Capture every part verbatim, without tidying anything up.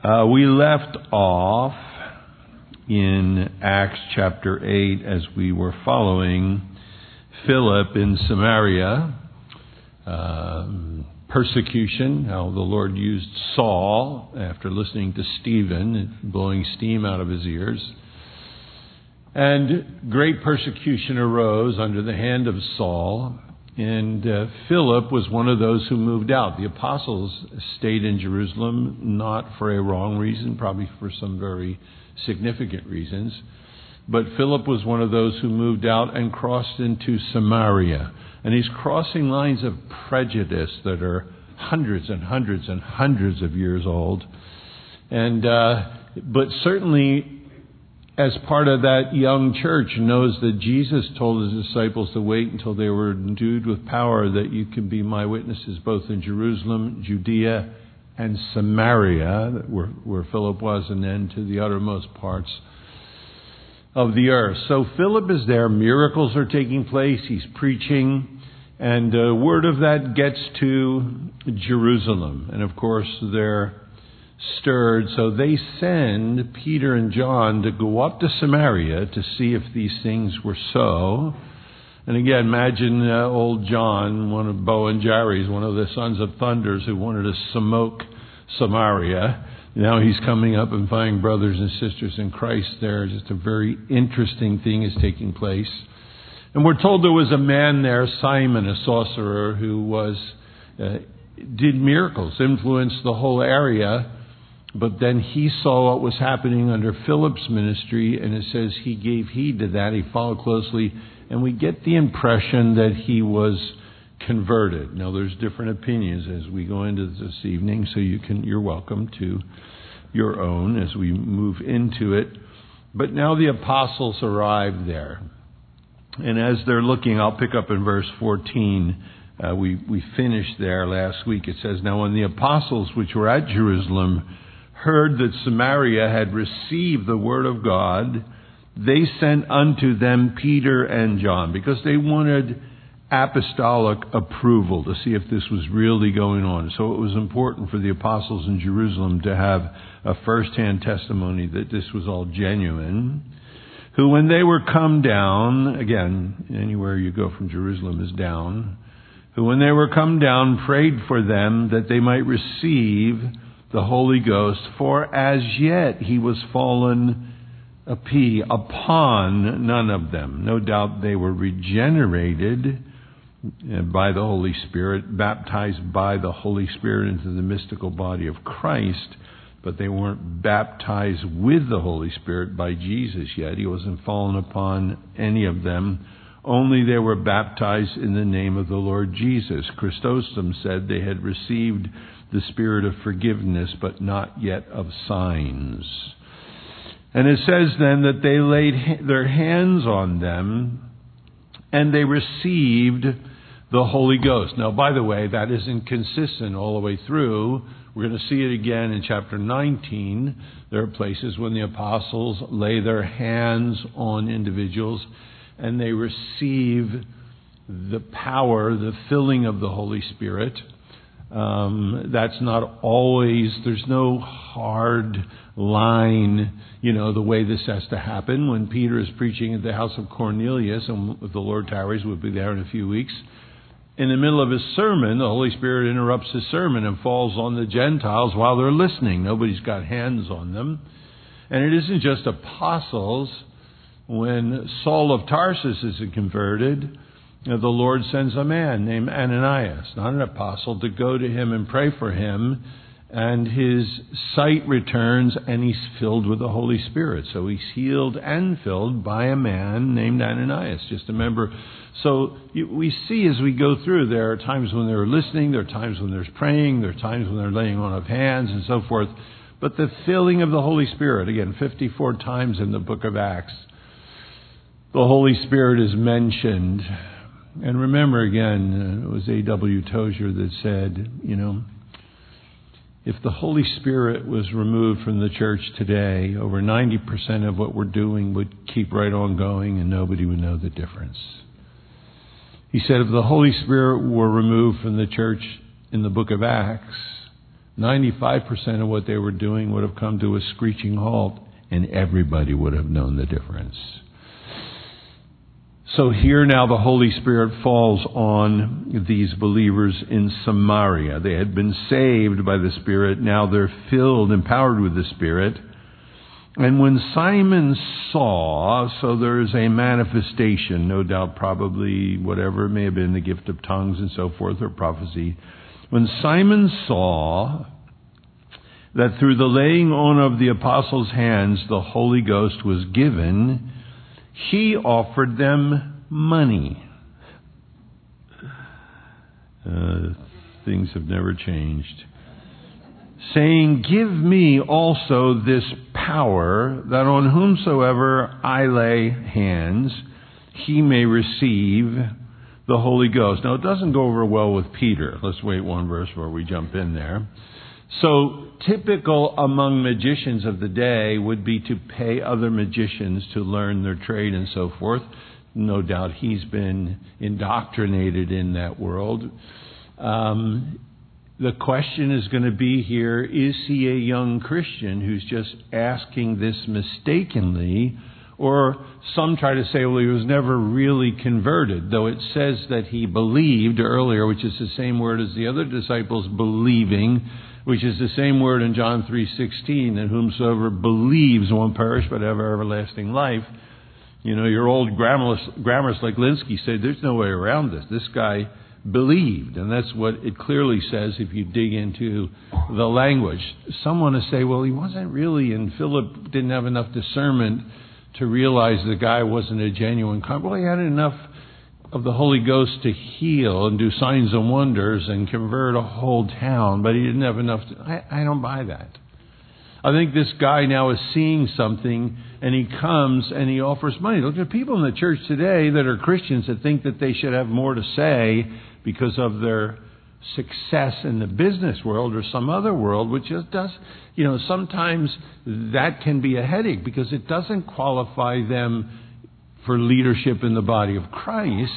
Uh, we left off in Acts chapter eight as we were following Philip in Samaria. Uh, persecution, how the Lord used Saul after listening to Stephen, blowing steam out of his ears. And great persecution arose under the hand of Saul. And uh, Philip was one of those who moved out. The apostles stayed in Jerusalem, not for a wrong reason, probably for some very significant reasons. But Philip was one of those who moved out and crossed into Samaria. And he's crossing lines of prejudice that are hundreds and hundreds and hundreds of years old. And uh, but certainly, as part of that young church, knows that Jesus told his disciples to wait until they were endued with power, that you can be my witnesses both in Jerusalem, Judea, and Samaria, where, where Philip was, and then to the uttermost parts of the earth. So Philip is there. Miracles are taking place. He's preaching. And uh, word of that gets to Jerusalem. And of course, they're stirred, so they send Peter and John to go up to Samaria to see if these things were so. And again, imagine uh, old John, one of Bo and Jerry's, one of the sons of thunders who wanted to smoke Samaria. Now he's coming up and finding brothers and sisters in Christ there. Just a very interesting thing is taking place. And we're told there was a man there, Simon, a sorcerer, who was uh, did miracles, influenced the whole area. But then he saw what was happening under Philip's ministry, and it says he gave heed to that. He followed closely, and we get the impression that he was converted. Now, there's different opinions as we go into this evening, so you can you're welcome to your own as we move into it. But now the apostles arrive there, and as they're looking, I'll pick up in verse fourteen. Uh, we we finished there last week. It says, "Now when the apostles which were at Jerusalem heard that Samaria had received the word of God, they sent unto them Peter and John," because they wanted apostolic approval to see if this was really going on. So it was important for the apostles in Jerusalem to have a first-hand testimony that this was all genuine. "Who, when they were come down," again, anywhere you go from Jerusalem is down, "who, when they were come down, prayed for them that they might receive the Holy Ghost, for as yet he was fallen upon none of them." No doubt they were regenerated by the Holy Spirit, baptized by the Holy Spirit into the mystical body of Christ, but they weren't baptized with the Holy Spirit by Jesus yet. He wasn't fallen upon any of them. Only they were baptized in the name of the Lord Jesus. Chrysostom said they had received the spirit of forgiveness, but not yet of signs. And it says then that they laid their hands on them and they received the Holy Ghost. Now, by the way, that isn't consistent all the way through. We're going to see it again in chapter nineteen. There are places when the apostles lay their hands on individuals and they receive the power, the filling of the Holy Spirit. Um, that's not always, there's no hard line, you know, the way this has to happen. When Peter is preaching at the house of Cornelius, and if the Lord tarries, we'll be there in a few weeks, in the middle of his sermon, the Holy Spirit interrupts his sermon and falls on the Gentiles while they're listening. Nobody's got hands on them. And it isn't just apostles. When Saul of Tarsus is converted, the Lord sends a man named Ananias, not an apostle, to go to him and pray for him. And his sight returns and he's filled with the Holy Spirit. So he's healed and filled by a man named Ananias. Just remember. So we see as we go through, there are times when they're listening, there are times when there's praying, there are times when they're laying on of hands and so forth. But the filling of the Holy Spirit, again, fifty-four times in the book of Acts, the Holy Spirit is mentioned. And remember again, it was A W Tozer that said, you know, if the Holy Spirit was removed from the church today, over ninety percent of what we're doing would keep right on going and nobody would know the difference. He said if the Holy Spirit were removed from the church in the book of Acts, ninety-five percent of what they were doing would have come to a screeching halt, and everybody would have known the difference. So here now the Holy Spirit falls on these believers in Samaria. They had been saved by the Spirit. Now they're filled, empowered with the Spirit. And when Simon saw, so there's a manifestation, no doubt probably whatever it may have been, the gift of tongues and so forth, or prophecy. When Simon saw that through the laying on of the apostles' hands the Holy Ghost was given, he offered them money. Uh, things have never changed. Saying, give me also this power, that on whomsoever I lay hands, he may receive the Holy Ghost. Now, it doesn't go over well with Peter. Let's wait one verse before we jump in there. So, typical among magicians of the day would be to pay other magicians to learn their trade and so forth. No doubt he's been indoctrinated in that world. Um, the question is going to be here, is he a young Christian who's just asking this mistakenly? Or some try to say, well, he was never really converted, though it says that he believed earlier, which is the same word as the other disciples believing, which is the same word in John three sixteen, that whomsoever believes won't perish but have everlasting life. You know, your old grammarist, grammarist like Linsky said, there's no way around this. This guy believed, and that's what it clearly says if you dig into the language. Some want to say, well, he wasn't really, and Philip didn't have enough discernment to realize the guy wasn't a genuine convert. Well, he had enough of the Holy Ghost to heal and do signs and wonders and convert a whole town, but he didn't have enough to, I, I don't buy that. I think this guy now is seeing something, and he comes and he offers money. Look at people in the church today that are Christians that think that they should have more to say because of their success in the business world or some other world, which just does, you know, sometimes that can be a headache because it doesn't qualify them for leadership in the body of Christ.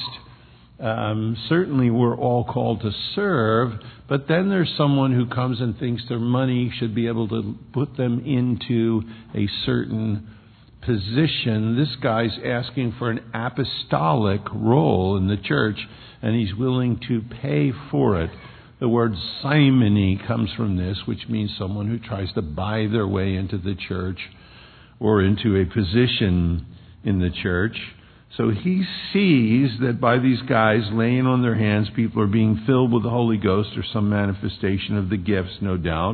Um, certainly we're all called to serve, but then there's someone who comes and thinks their money should be able to put them into a certain position. This guy's asking for an apostolic role in the church, and he's willing to pay for it. The word simony comes from this, which means someone who tries to buy their way into the church or into a position in the church. So he sees that by these guys laying on their hands, people are being filled with the Holy Ghost or some manifestation of the gifts, no doubt.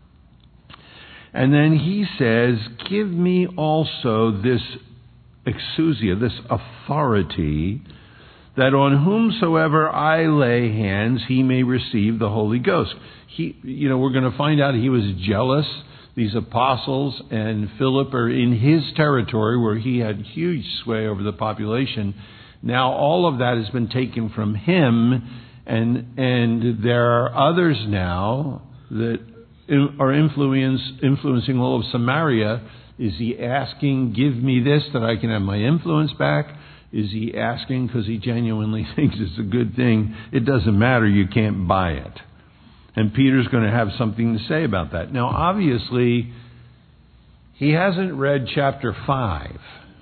And then he says, give me also this exousia, this authority, that on whomsoever I lay hands, he may receive the Holy Ghost. He, you know, we're going to find out he was jealous. These apostles and Philip are in his territory where he had huge sway over the population. Now all of that has been taken from him, and and there are others now that are influence, influencing all of Samaria. Is he asking, give me this that I can have my influence back? Is he asking because he genuinely thinks it's a good thing? It doesn't matter, you can't buy it. And Peter's going to have something to say about that. Now, obviously, he hasn't read chapter five,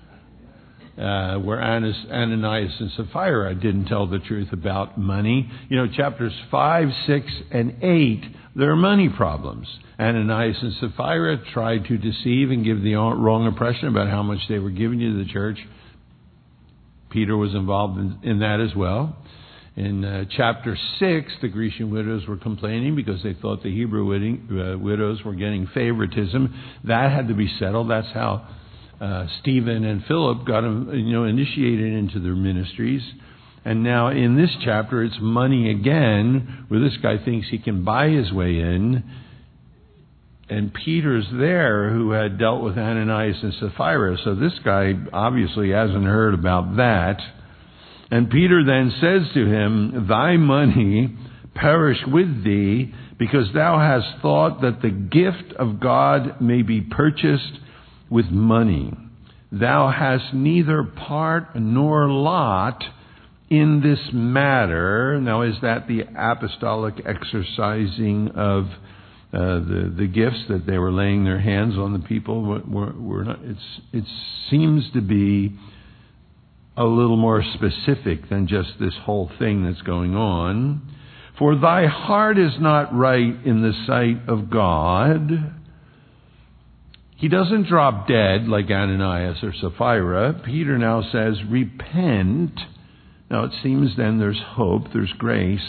uh, where Ananias and Sapphira didn't tell the truth about money. You know, chapters five, six, and eight, there are money problems. Ananias and Sapphira tried to deceive and give the wrong impression about how much they were giving to the church. Peter was involved in, in that as well. In uh, chapter six, the Grecian widows were complaining because they thought the Hebrew wedding, uh, widows were getting favoritism. That had to be settled. That's how uh, Stephen and Philip got you know, initiated into their ministries. And now in this chapter, it's money again, where this guy thinks he can buy his way in. And Peter's there, who had dealt with Ananias and Sapphira. So this guy obviously hasn't heard about that. And Peter then says to him, thy money perish with thee, because thou hast thought that the gift of God may be purchased with money. Thou hast neither part nor lot in this matter. Now, is that the apostolic exercising of Uh, the the gifts that they were laying their hands on the people were, were, were not. It's it seems to be a little more specific than just this whole thing that's going on. For thy heart is not right in the sight of God. He doesn't drop dead like Ananias or Sapphira. Peter now says, repent. Now it seems then there's hope, there's grace.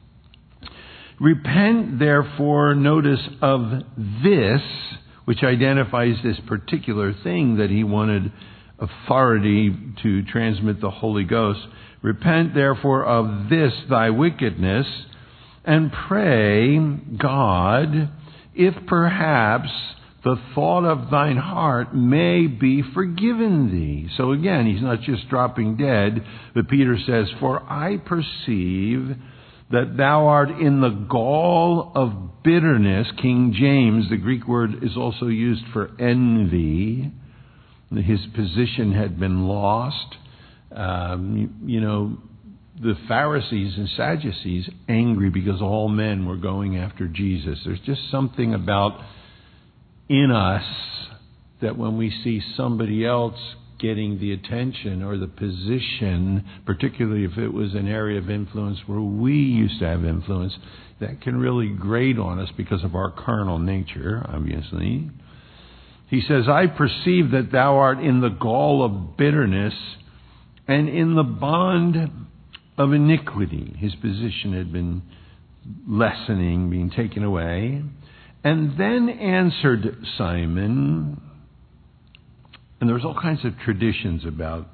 Repent, therefore, notice, of this, which identifies this particular thing that he wanted authority to transmit the Holy Ghost. Repent, therefore, of this thy wickedness, and pray God, if perhaps the thought of thine heart may be forgiven thee. So again, he's not just dropping dead, but Peter says, for I perceive that thou art in the gall of bitterness. King James, the Greek word is also used for envy. His position had been lost. Um, you, you know, the Pharisees and Sadducees angry because all men were going after Jesus. There's just something about in us that when we see somebody else getting the attention or the position, particularly if it was an area of influence where we used to have influence, that can really grate on us because of our carnal nature, obviously. He says, I perceive that thou art in the gall of bitterness and in the bond of iniquity. His position had been lessening, being taken away. And then answered Simon. And there's all kinds of traditions about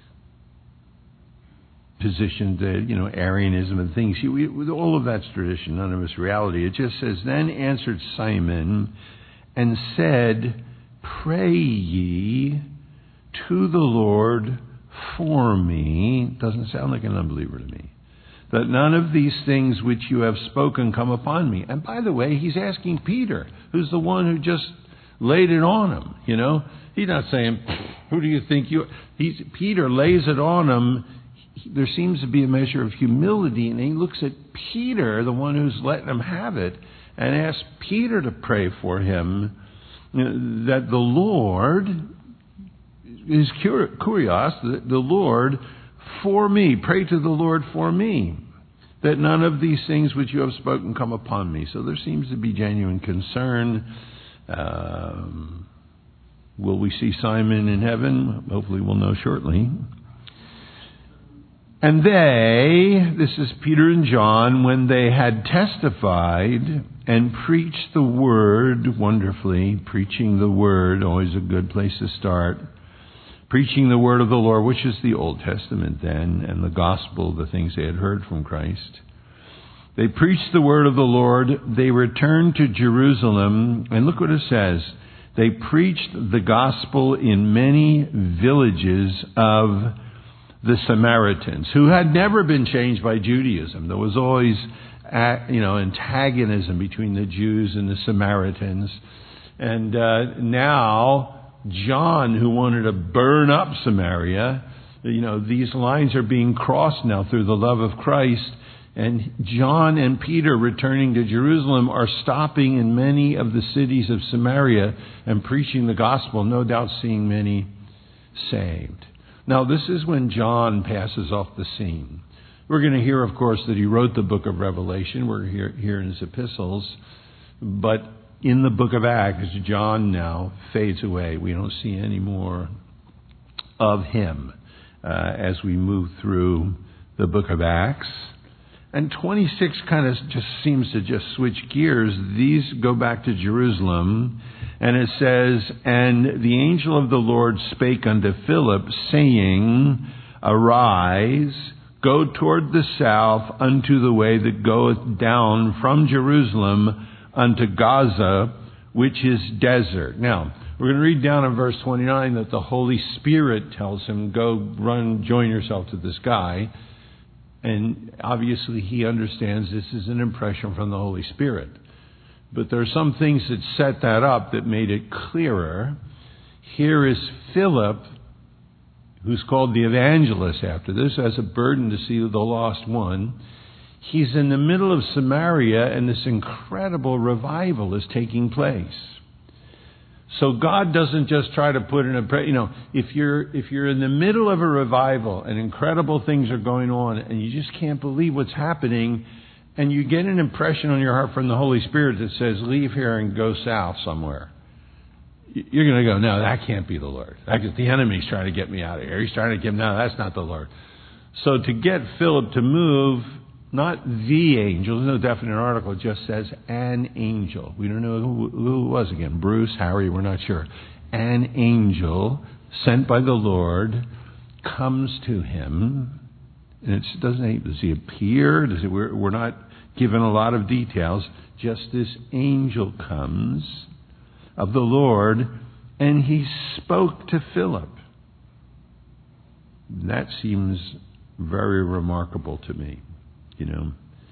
positions, that, you know, Arianism and things. We, all of that's tradition, none of it's reality. It just says, then answered Simon and said, pray ye to the Lord for me. Doesn't sound like an unbeliever to me. That none of these things which you have spoken come upon me. And by the way, he's asking Peter, who's the one who just laid it on him, you know. He's not saying, who do you think you are? He's, Peter lays it on him. There seems to be a measure of humility, and he looks at Peter, the one who's letting him have it, and asks Peter to pray for him, that the Lord is kurios, the Lord for me. Pray to the Lord for me, that none of these things which you have spoken come upon me. So there seems to be genuine concern. Um, will we see Simon in heaven? Hopefully we'll know shortly. And they, this is Peter and John, when they had testified and preached the word wonderfully, preaching the word, always a good place to start, preaching the word of the Lord, which is the Old Testament then, and the gospel, the things they had heard from Christ. They preached the word of the Lord. They returned to Jerusalem, and look what it says. They preached the gospel in many villages of the Samaritans, who had never been changed by Judaism. There was always, you know, antagonism between the Jews and the Samaritans. And uh, now, John, who wanted to burn up Samaria, you know, these lines are being crossed now through the love of Christ. And John and Peter, returning to Jerusalem, are stopping in many of the cities of Samaria and preaching the gospel, no doubt seeing many saved. Now, this is when John passes off the scene. We're going to hear, of course, that he wrote the book of Revelation. We're here, here in his epistles. But in the book of Acts, John now fades away. We don't see any more of him uh, as we move through the book of Acts. And twenty-six kind of just seems to just switch gears. These go back to Jerusalem. And it says, and the angel of the Lord spake unto Philip, saying, arise, go toward the south unto the way that goeth down from Jerusalem unto Gaza, which is desert. Now, we're going to read down in verse twenty-nine that the Holy Spirit tells him, go run, join yourself to this guy. And obviously he understands this is an impression from the Holy Spirit. But there are some things that set that up that made it clearer. Here is Philip, who's called the evangelist after this, has a burden to see the lost one. He's in the middle of Samaria, and this incredible revival is taking place. So God doesn't just try to put in a, you know, if you're if you're in the middle of a revival and incredible things are going on and you just can't believe what's happening, and you get an impression on your heart from the Holy Spirit that says, leave here and go south somewhere, you're going to go, no, that can't be the Lord. The enemy's trying to get me out of here. He's trying to get me, no, that's not the Lord. So to get Philip to move, not the angel, there's no definite article, it just says an angel. We don't know who, who it was again. Bruce, Harry, we're not sure. An angel sent by the Lord comes to him. And it doesn't, does he appear? Does it, we're, we're not given a lot of details. Just this angel comes of the Lord, and he spoke to Philip. That seems very remarkable to me, you know.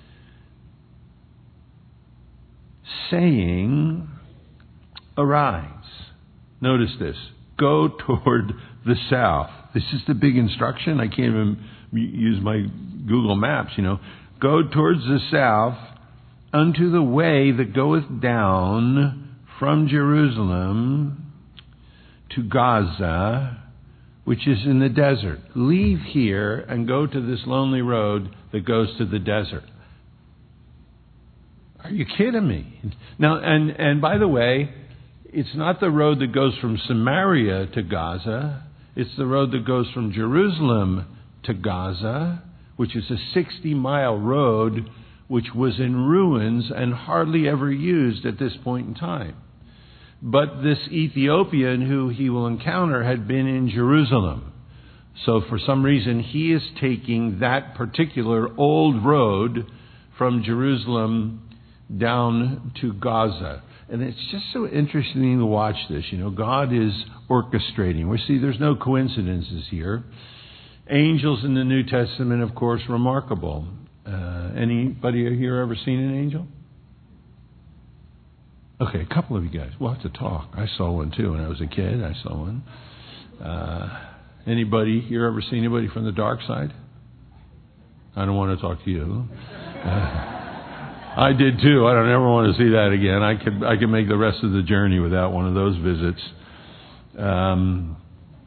Saying, arise. Notice this. Go toward the south. This is the big instruction. I can't even use my Google Maps, you know. Go towards the south unto the way that goeth down from Jerusalem to Gaza, which is in the desert. Leave here and go to this lonely road that goes to the desert. Are you kidding me? Now, and, and by the way, it's not the road that goes from Samaria to Gaza. It's the road that goes from Jerusalem to Gaza, which is a sixty-mile road which was in ruins and hardly ever used at this point in time. But this Ethiopian who he will encounter had been in Jerusalem. So for some reason, he is taking that particular old road from Jerusalem down to Gaza. And it's just so interesting to watch this. You know, God is orchestrating. We see there's no coincidences here. Angels in the New Testament, of course, remarkable. Uh, anybody here ever seen an angel? Okay, a couple of you guys. We'll have to talk. I saw one too when I was a kid. I saw one. Uh, anybody here ever seen anybody from the dark side? I don't want to talk to you. Uh, I did too. I don't ever want to see that again. I could I could make the rest of the journey without one of those visits. Um,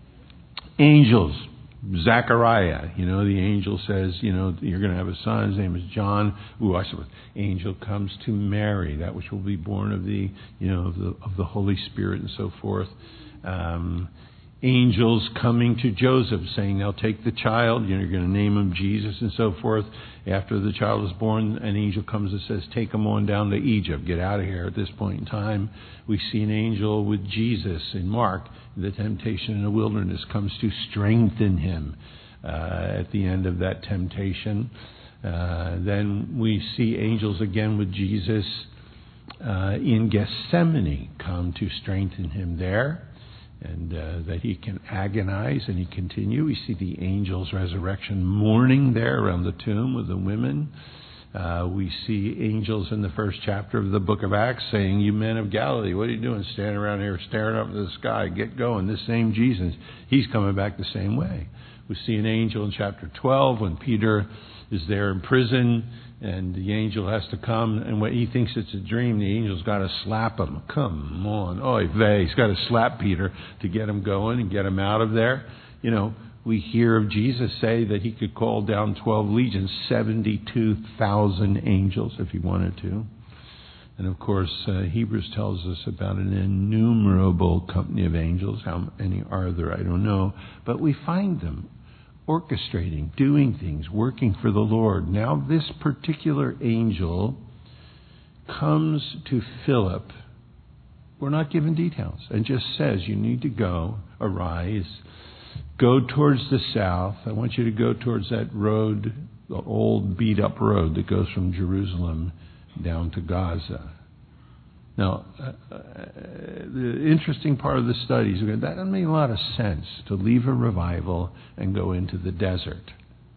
angels. Zechariah, you know, the angel says, you know, you're going to have a son. His name is John. Ooh, I said, angel comes to Mary, that which will be born of the, you know, of the, of the Holy Spirit and so forth. Um, angels coming to Joseph, saying, "Now take the child. You know, you're going to name him Jesus and so forth." After the child is born, an angel comes and says, "Take him on down to Egypt. Get out of here." At this point in time, we see an angel with Jesus in Mark. The temptation in the wilderness comes to strengthen him uh, at the end of that temptation. Uh, then we see angels again with Jesus uh, in Gethsemane come to strengthen him there, and uh, that he can agonize and he continue. We see the angel's resurrection mourning there around the tomb with the women. Uh, we see angels in the first chapter of the book of Acts saying, "You men of Galilee, what are you doing standing around here staring up at the sky? Get going." This same Jesus, he's coming back the same way. We see an angel in chapter twelve when Peter is there in prison and the angel has to come, and when he thinks it's a dream, the angel's got to slap him. Come on. Oy vey. He's got to slap Peter to get him going and get him out of there. You know, we hear of Jesus say that he could call down twelve legions, seventy-two thousand angels if he wanted to. And of course, uh, Hebrews tells us about an innumerable company of angels. How many are there? I don't know. But we find them orchestrating, doing things, working for the Lord. Now this particular angel comes to Philip. We're not given details. And just says, you need to go, arise, go towards the south. I want you to go towards that road, the old beat up road that goes from Jerusalem down to Gaza. Now, uh, uh, the interesting part of the study is that doesn't make a lot of sense to leave a revival and go into the desert.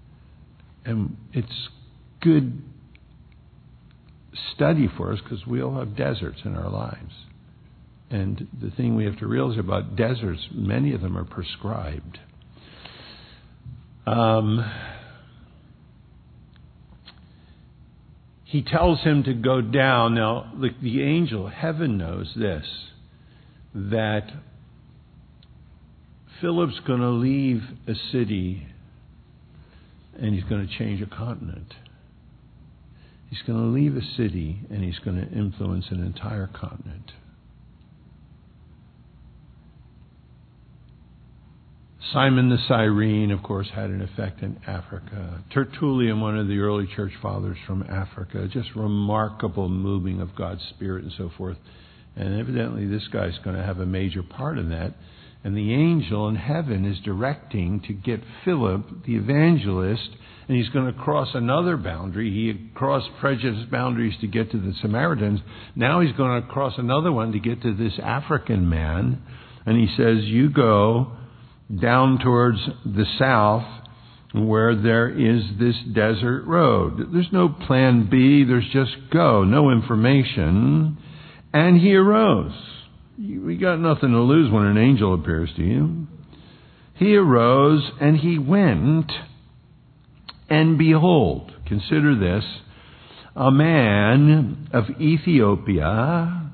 And it's good study for us because we all have deserts in our lives. And the thing we have to realize about deserts, many of them are prescribed. Um, he tells him to go down. Now, the, the angel, heaven knows this, that Philip's going to leave a city and he's going to change a continent. He's going to leave a city and he's going to influence an entire continent. Simon the Cyrene, of course, had an effect in Africa. Tertullian, one of the early church fathers from Africa, just remarkable moving of God's Spirit and so forth. And evidently this guy's going to have a major part in that. And the angel in heaven is directing to get Philip, the evangelist, and he's going to cross another boundary. He had crossed prejudiced boundaries to get to the Samaritans. Now he's going to cross another one to get to this African man. And he says, you go down towards the south where there is this desert road. There's no plan B. There's just go. No information. And he arose. We got nothing to lose when an angel appears to you. He arose and he went, and behold, consider this, a man of Ethiopia,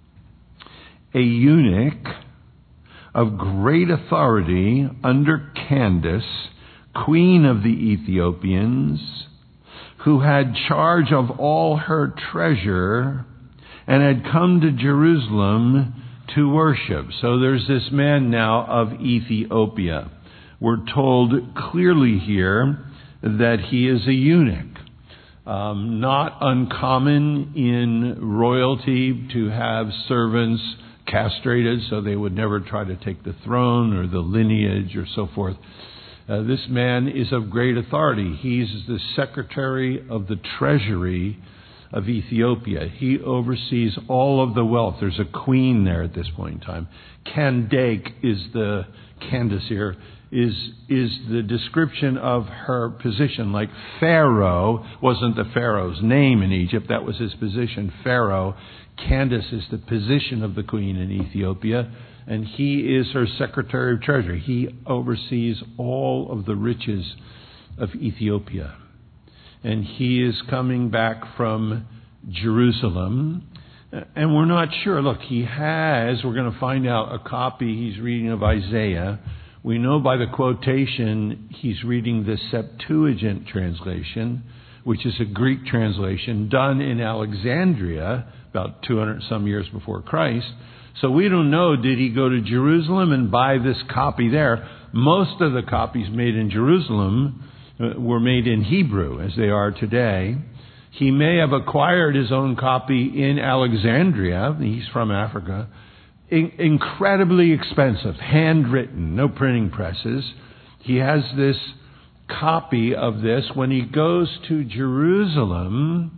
a eunuch of great authority under Candace, queen of the Ethiopians, who had charge of all her treasure and had come to Jerusalem to worship. So there's this man now of Ethiopia. We're told clearly here that he is a eunuch. Um, not uncommon in royalty to have servants castrated so they would never try to take the throne or the lineage or so forth. Uh, this man is of great authority. He's the secretary of the treasury of Ethiopia. He oversees all of the wealth. There's a queen there at this point in time. Candace is the, Candace here, is, is the description of her position. Like Pharaoh wasn't the Pharaoh's name in Egypt, that was his position, Pharaoh. Candace is the position of the queen in Ethiopia, and he is her secretary of treasury. He oversees all of the riches of Ethiopia. And he is coming back from Jerusalem. And we're not sure. Look, he has, we're going to find out, a copy he's reading of Isaiah. We know by the quotation he's reading the Septuagint translation, which is a Greek translation done in Alexandria about two hundred some years before Christ. So we don't know, did he go to Jerusalem and buy this copy there? Most of the copies made in Jerusalem were made in Hebrew, as they are today. He may have acquired his own copy in Alexandria. He's from Africa. In- incredibly expensive, handwritten, no printing presses. He has this copy of this. When he goes to Jerusalem,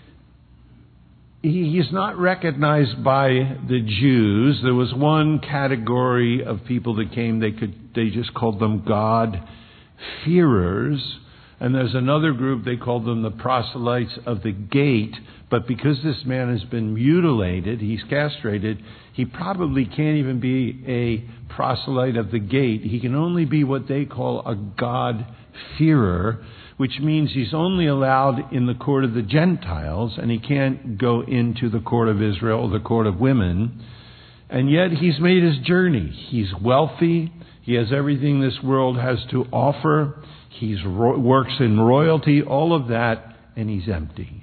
he is not recognized by the Jews. There was one category of people that came, they could they just called them God-fearers. And there's another group, they called them the proselytes of the gate. But because this man has been mutilated, he's castrated, he probably can't even be a proselyte of the gate. He can only be what they call a God-fearer, which means he's only allowed in the court of the Gentiles, and he can't go into the court of Israel or the court of women. And yet he's made his journey. He's wealthy. He has everything this world has to offer. He ro- works in royalty, all of that, and he's empty.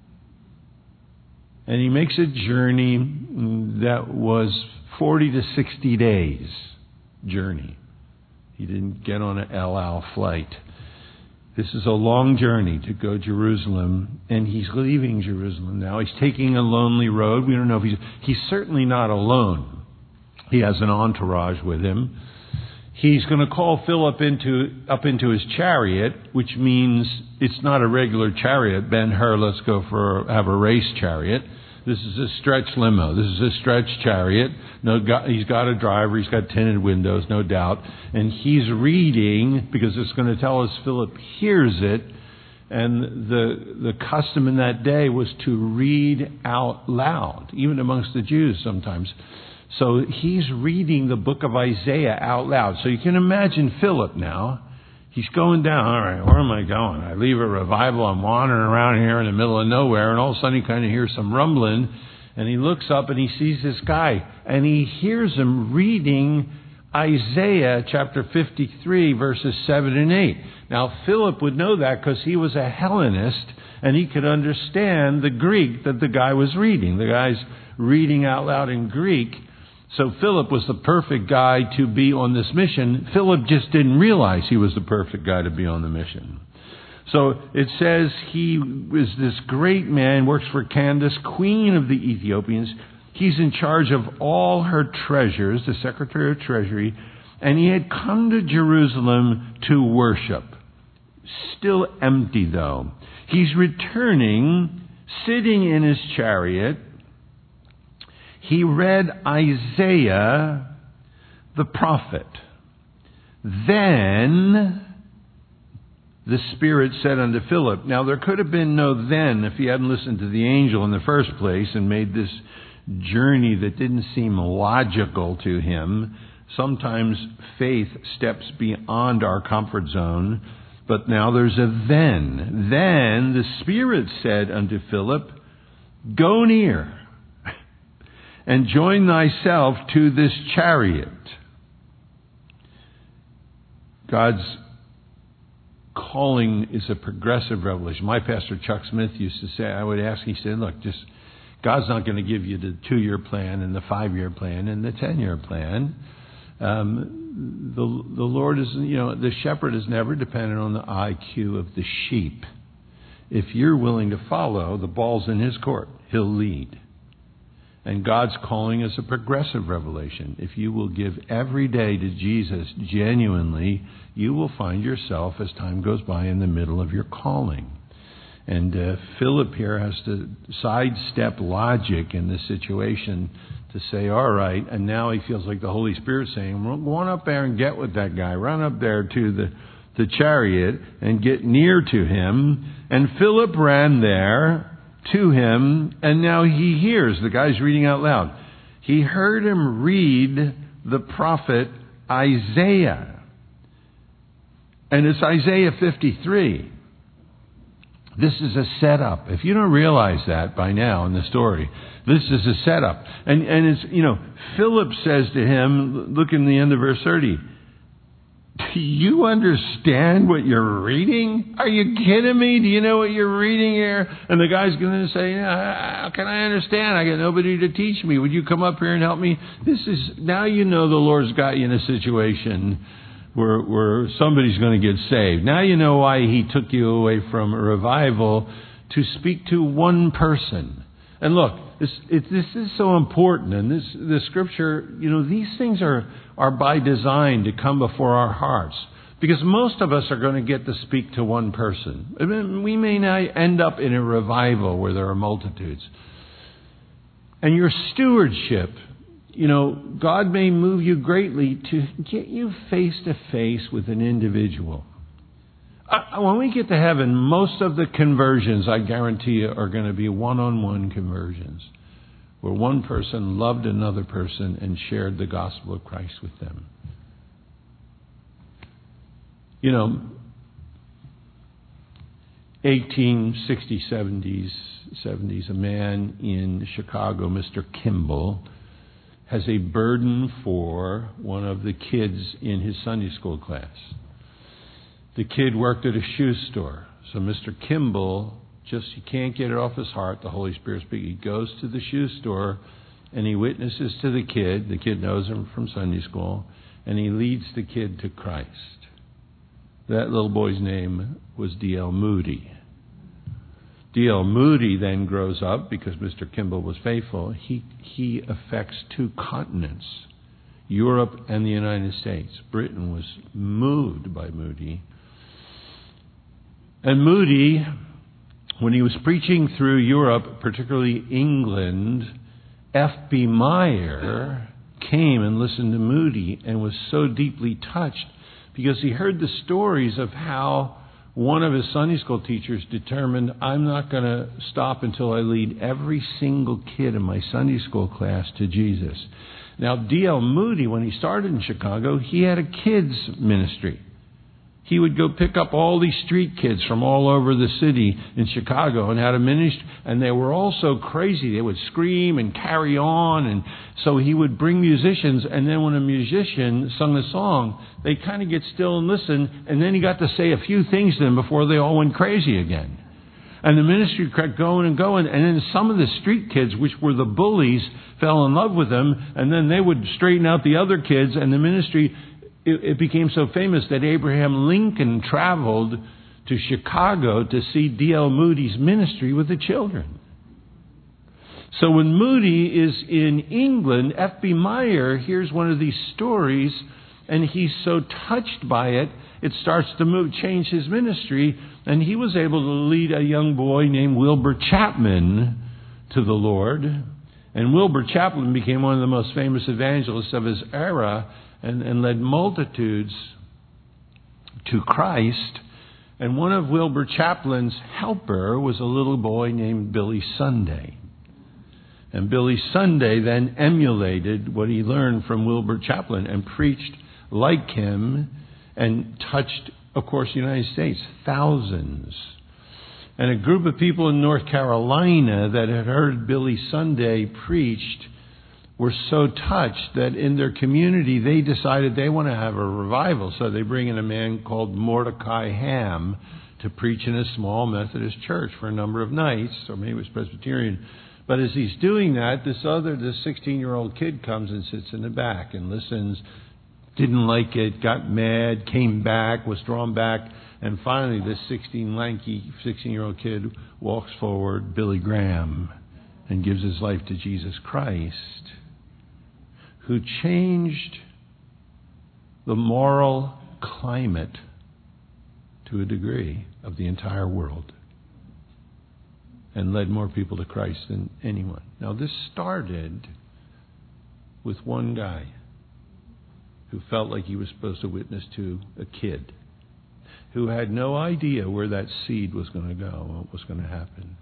And he makes a journey that was forty to sixty days journey. He didn't get on an El Al flight. This is a long journey to go to Jerusalem, and he's leaving Jerusalem now. He's taking a lonely road. We don't know if he's... He's certainly not alone. He has an entourage with him. He's going to call Philip into up into his chariot, which means it's not a regular chariot. Ben-Hur, let's go for have a race chariot. This is a stretch limo. This is a stretch chariot. No, he's got a driver. He's got tinted windows, no doubt. And he's reading, because it's going to tell us Philip hears it. And the the custom in that day was to read out loud, even amongst the Jews sometimes. So he's reading the book of Isaiah out loud. So you can imagine Philip now. He's going down. All right, where am I going? I leave a revival. I'm wandering around here in the middle of nowhere, and all of a sudden he kind of hears some rumbling, and he looks up and he sees this guy, and he hears him reading Isaiah chapter fifty-three, verses seven and eight. Now, Philip would know that because he was a Hellenist, and he could understand the Greek that the guy was reading. The guy's reading out loud in Greek. So Philip was the perfect guy to be on this mission. Philip just didn't realize he was the perfect guy to be on the mission. So it says he was this great man, works for Candace, queen of the Ethiopians. He's in charge of all her treasures, the Secretary of Treasury, and he had come to Jerusalem to worship. Still empty, though. He's returning, sitting in his chariot. He read Isaiah, the prophet. Then the Spirit said unto Philip. Now, there could have been no then if he hadn't listened to the angel in the first place and made this journey that didn't seem logical to him. Sometimes faith steps beyond our comfort zone, but now there's a then. Then the Spirit said unto Philip, go near and join thyself to this chariot. God's calling is a progressive revelation. My pastor Chuck Smith used to say, I would ask, he said, look, just God's not going to give you the two-year plan and the five-year plan and the ten-year plan. Um, the, the Lord is, you know, the shepherd is never dependent on the I Q of the sheep. If you're willing to follow, the ball's in his court. He'll lead. And God's calling is a progressive revelation. If you will give every day to Jesus genuinely, you will find yourself, as time goes by, in the middle of your calling. And uh, Philip here has to sidestep logic in this situation to say, all right, and now he feels like the Holy Spirit saying, go on up there and get with that guy. Run up there to the, the chariot and get near to him. And Philip ran there to him, and now he hears. The guy's reading out loud. He heard him read the prophet Isaiah. And it's Isaiah fifty-three. This is a setup. If you don't realize that by now in the story, this is a setup. And, and it's, you know, Philip says to him, look in the end of verse thirty, do you understand what you're reading? Are you kidding me? Do you know what you're reading here? And the guy's going to say, how can I understand? I got nobody to teach me. Would you come up here and help me? This is, now you know the Lord's got you in a situation where, where somebody's going to get saved. Now you know why he took you away from a revival to speak to one person. And look, this, it, this is so important. And this, the scripture, you know, these things are, are by design to come before our hearts. Because most of us are going to get to speak to one person. I mean, we may not end up in a revival where there are multitudes. And your stewardship, you know, God may move you greatly to get you face to face with an individual. Uh, when we get to heaven, most of the conversions, I guarantee you, are going to be one-on-one conversions, where one person loved another person and shared the gospel of Christ with them. You know, eighteen sixties, seventies, seventies, a man in Chicago, Mister Kimball, has a burden for one of the kids in his Sunday school class. The kid worked at a shoe store. So Mister Kimball, just, he can't get it off his heart, the Holy Spirit speaking. He goes to the shoe store and he witnesses to the kid. The kid knows him from Sunday school. And he leads the kid to Christ. That little boy's name was D L Moody. D L Moody then grows up, because Mister Kimball was faithful. He, he affects two continents, Europe and the United States. Britain was moved by Moody. And Moody, when he was preaching through Europe, particularly England, F B Meyer came and listened to Moody and was so deeply touched because he heard the stories of how one of his Sunday school teachers determined, I'm not going to stop until I lead every single kid in my Sunday school class to Jesus. Now, D L Moody, when he started in Chicago, he had a kids ministry. He would go pick up all these street kids from all over the city in Chicago and had a ministry. And they were all so crazy. They would scream and carry on. And so he would bring musicians. And then when a musician sung a song, they'd kind of get still and listen. And then he got to say a few things to them before they all went crazy again. And the ministry kept going and going. And then some of the street kids, which were the bullies, fell in love with him. And then they would straighten out the other kids. And the ministry... It became so famous that Abraham Lincoln traveled to Chicago to see D L Moody's ministry with the children. So when Moody is in England, F B Meyer hears one of these stories, and he's so touched by it, it starts to move, change his ministry, and he was able to lead a young boy named Wilbur Chapman to the Lord. And Wilbur Chapman became one of the most famous evangelists of his era, And, and led multitudes to Christ. And one of Wilbur Chaplin's helper was a little boy named Billy Sunday. And Billy Sunday then emulated what he learned from Wilbur Chaplin and preached like him and touched, of course, the United States, thousands. And a group of people in North Carolina that had heard Billy Sunday preached were so touched that in their community they decided they want to have a revival. So they bring in a man called Mordecai Ham to preach in a small Methodist church for a number of nights, or maybe it was Presbyterian. But as he's doing that, this other, this sixteen-year-old kid comes and sits in the back and listens, didn't like it, got mad, came back, was drawn back, and finally this sixteen lanky sixteen-year-old kid walks forward, Billy Graham, and gives his life to Jesus Christ, who changed the moral climate to a degree of the entire world and led more people to Christ than anyone. Now, this started with one guy who felt like he was supposed to witness to a kid who had no idea where that seed was going to go, what was going to happen.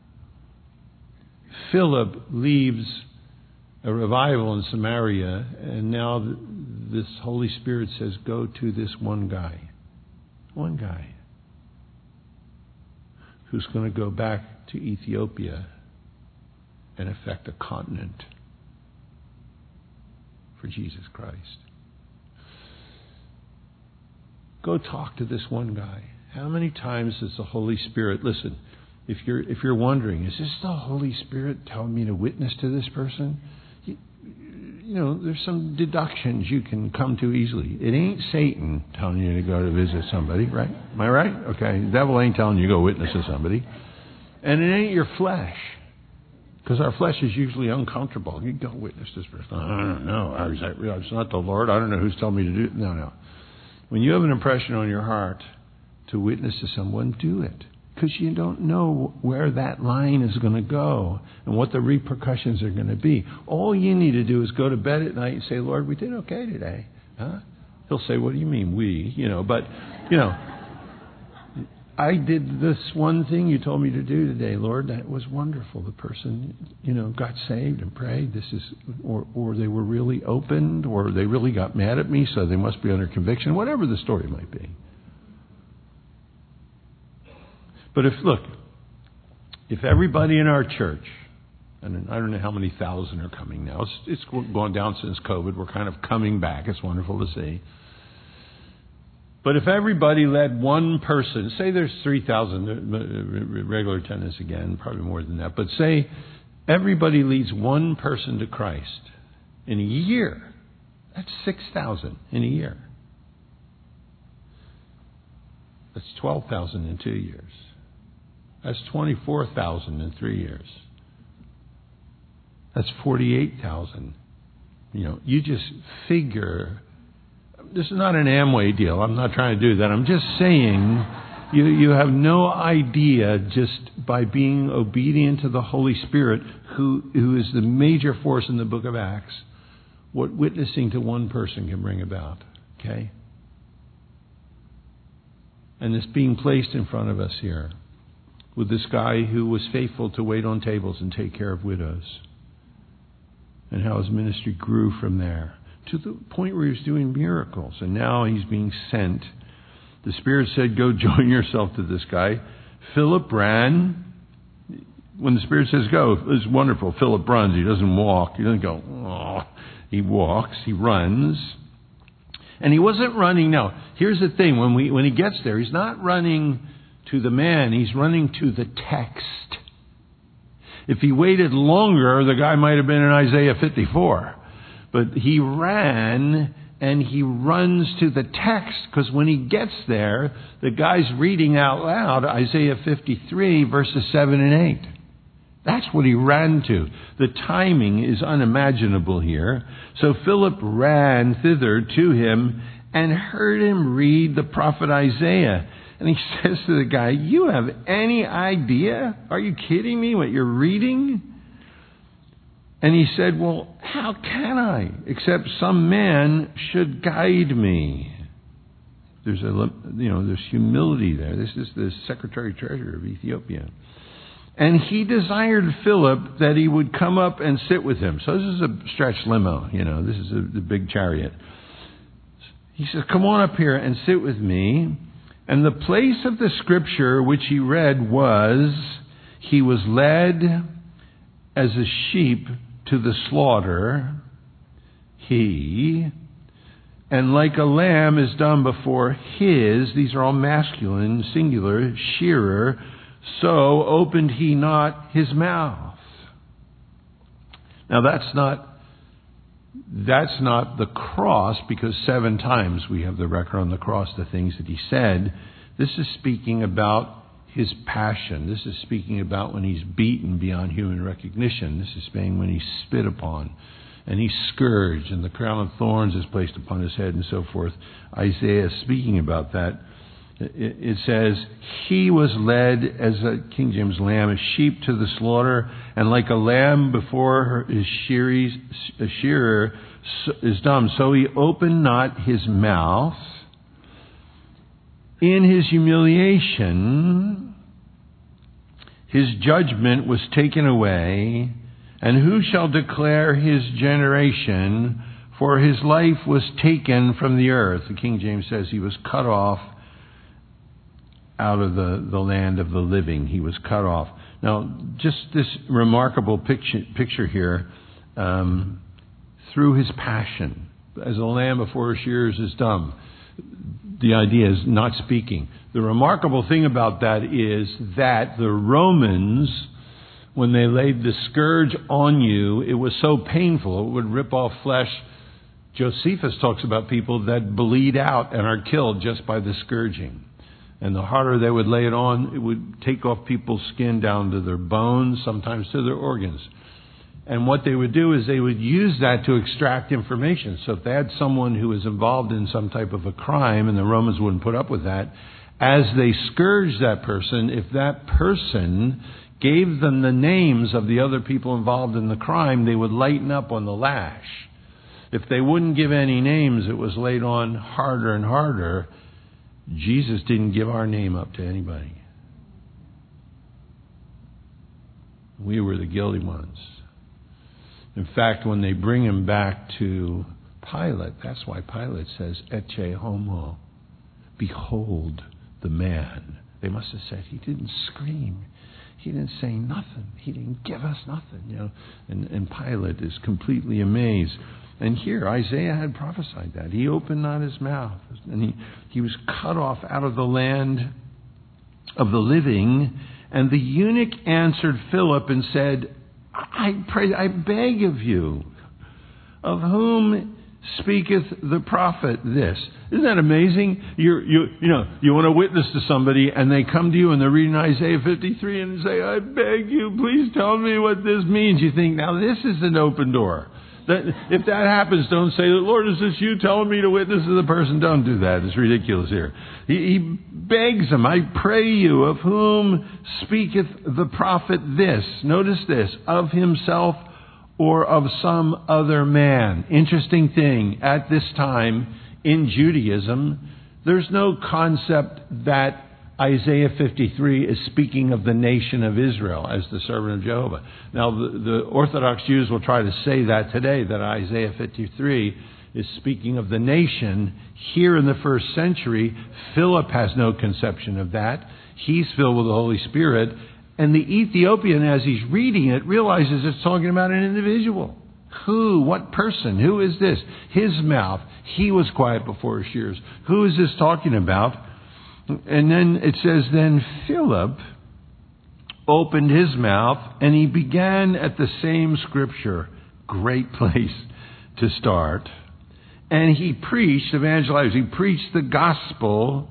Philip leaves a revival in Samaria, and now this Holy Spirit says, go to this one guy. One guy. Who's going to go back to Ethiopia and affect a continent for Jesus Christ. Go talk to this one guy. How many times does the Holy Spirit, listen, if you're if you're wondering, is this the Holy Spirit telling me to witness to this person? You, you know, there's some deductions you can come to easily. It ain't Satan telling you to go to visit somebody, right? Am I right? Okay, the devil ain't telling you to go witness to somebody. And it ain't your flesh. Because our flesh is usually uncomfortable. You go witness this person. I don't know. It's not the Lord. I don't know who's telling me to do it. No, no. When you have an impression on your heart to witness to someone, do it. Because you don't know where that line is going to go and what the repercussions are going to be. All you need to do is go to bed at night and say, Lord, we did okay today. Huh? He'll say, what do you mean, we? You know, but, you know, I did this one thing you told me to do today, Lord. That was wonderful. The person, you know, got saved and prayed. This is, or, or they were really opened, or they really got mad at me, so they must be under conviction, whatever the story might be. But if, look, if everybody in our church, and I don't know how many thousand are coming now, it's, it's gone down since COVID. We're kind of coming back. It's wonderful to see. But if everybody led one person, say there's three thousand regular attendance again, probably more than that, but say everybody leads one person to Christ in a year, that's six thousand in a year. That's twelve thousand in two years. That's twenty-four thousand in three years. That's forty-eight thousand. You know, you just figure. This is not an Amway deal. I'm not trying to do that. I'm just saying you, you have no idea, just by being obedient to the Holy Spirit, who, who is the major force in the book of Acts, what witnessing to one person can bring about. Okay? And this being placed in front of us here with this guy who was faithful to wait on tables and take care of widows, and how his ministry grew from there to the point where he was doing miracles, and now he's being sent. The Spirit said, go join yourself to this guy. Philip ran. When the Spirit says go, it's wonderful. Philip runs. He doesn't walk. He doesn't go, oh. He walks. He runs. And he wasn't running. Now, here's the thing. When we when he gets there, he's not running to the man. He's running to the text. If he waited longer, the guy might have been in Isaiah fifty-four. But he ran and he runs to the text, because when he gets there, the guy's reading out loud Isaiah fifty-three, verses seven and eight. That's what he ran to. The timing is unimaginable here. So Philip ran thither to him and heard him read the prophet Isaiah. And he says to the guy, you have any idea? Are you kidding me what you're reading? And he said, well, how can I, except some man should guide me? There's a, you know, there's humility there. This is the Secretary Treasurer of Ethiopia. And he desired Philip that he would come up and sit with him. So this is a stretch limo, you know, this is a, the big chariot. He says, come on up here and sit with me. And the place of the scripture which he read was, he was led as a sheep to the slaughter, he, and like a lamb is dumb before his, these are all masculine, singular, shearer, so opened he not his mouth. Now that's not, that's not the cross, because seven times we have the record on the cross, the things that he said. This is speaking about his passion. This is speaking about when he's beaten beyond human recognition. This is speaking when he's spit upon and he's scourged and the crown of thorns is placed upon his head and so forth. Isaiah is speaking about that. It says, he was led as a King James lamb, a sheep to the slaughter, and like a lamb before his shearer is dumb, so he opened not his mouth. In his humiliation, his judgment was taken away, and who shall declare his generation? For his life was taken from the earth. The King James says he was cut off out of the, the land of the living. He was cut off. Now, just this remarkable picture, picture here, um, through his passion. As a lamb before his shearers is dumb. The idea is not speaking. The remarkable thing about that is that the Romans, when they laid the scourge on you, it was so painful, it would rip off flesh. Josephus talks about people that bleed out and are killed just by the scourging. And the harder they would lay it on, it would take off people's skin down to their bones, sometimes to their organs. And what they would do is they would use that to extract information. So if they had someone who was involved in some type of a crime, and the Romans wouldn't put up with that, as they scourged that person, if that person gave them the names of the other people involved in the crime, they would lighten up on the lash. If they wouldn't give any names, it was laid on harder and harder. Jesus didn't give our name up to anybody. We were the guilty ones. In fact, when they bring him back to Pilate, that's why Pilate says, Ecce homo. Behold the man. They must have said, he didn't scream. He didn't say nothing. He didn't give us nothing. You know, and, and Pilate is completely amazed. And here, Isaiah had prophesied that. He opened not his mouth. And he, he was cut off out of the land of the living. And the eunuch answered Philip and said, I pray, I beg of you, of whom speaketh the prophet this? Isn't that amazing? You're, you, you know, you want to witness to somebody and they come to you and they're reading Isaiah fifty-three and say, I beg you, please tell me what this means. You think, now this is an open door. That, if that happens, don't say, Lord, is this you telling me to witness to the person? Don't do that. It's ridiculous here. He, he begs him, I pray you, of whom speaketh the prophet this? Notice this, of himself or of some other man. Interesting thing, at this time in Judaism, there's no concept that Isaiah fifty-three is speaking of the nation of Israel as the servant of Jehovah. Now, the, the Orthodox Jews will try to say that today, that Isaiah fifty-three is speaking of the nation. Here in the first century, Philip has no conception of that. He's filled with the Holy Spirit. And the Ethiopian, as he's reading it, realizes it's talking about an individual. Who? What person? Who is this? His mouth. He was quiet before his shears. Who is this talking about? And then it says, then Philip opened his mouth and he began at the same scripture. Great place to start. And he preached, evangelized, he preached the gospel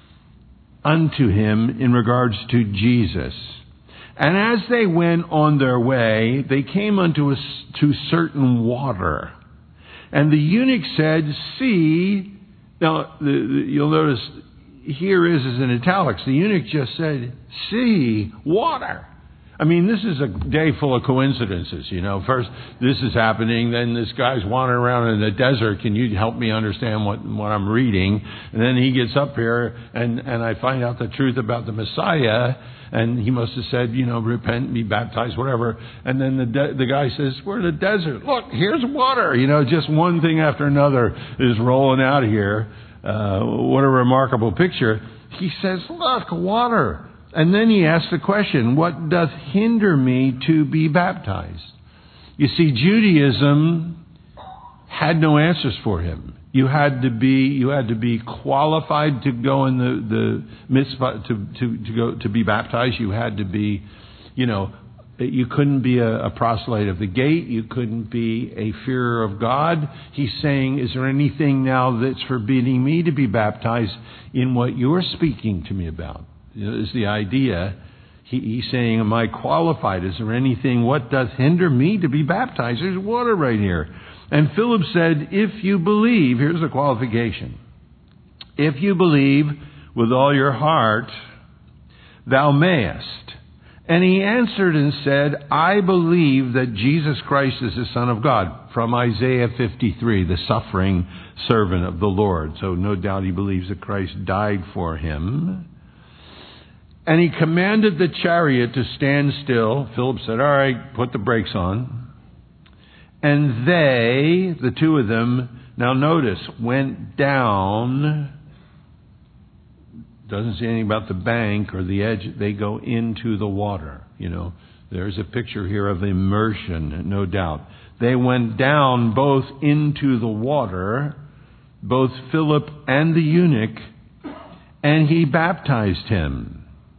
unto him in regards to Jesus. And as they went on their way, they came unto a, to certain water. And the eunuch said, see, now the, the, you'll notice here is, is in italics. The eunuch just said, see, water. I mean, this is a day full of coincidences, you know. First, this is happening, then this guy's wandering around in the desert. Can you help me understand what, what I'm reading? And then he gets up here, and, and I find out the truth about the Messiah, and he must have said, you know, repent, be baptized, whatever. And then the de- the guy says, we're in the desert. Look, here's water. You know, just one thing after another is rolling out here. Uh, what a remarkable picture. He says, look, water. And then he asks the question, what doth hinder me to be baptized? You see, Judaism had no answers for him. You had to be you had to be qualified to go in the, the mitzvah to, to, to go to be baptized. You had to be, you know, you couldn't be a, a proselyte of the gate. You couldn't be a fearer of God. He's saying, is there anything now that's forbidding me to be baptized in what you're speaking to me about? You know, is the idea. He, he's saying, am I qualified? Is there anything, what doth hinder me to be baptized? There's water right here. And Philip said, if you believe, here's the qualification. If you believe with all your heart, thou mayest. And he answered and said, I believe that Jesus Christ is the Son of God. From Isaiah fifty-three, the suffering servant of the Lord. So no doubt he believes that Christ died for him. And he commanded the chariot to stand still. Philip said, all right, put the brakes on. And they, the two of them, now notice, went down. Doesn't say anything about the bank or the edge. They go into the water. You know, there's a picture here of immersion, no doubt. They went down both into the water, both Philip and the eunuch, and he baptized him.